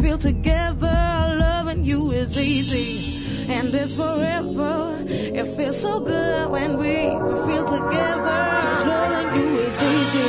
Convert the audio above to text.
feel together. Loving you is easy, and it's forever. It feels so good when we feel together. 'Cause loving you is easy.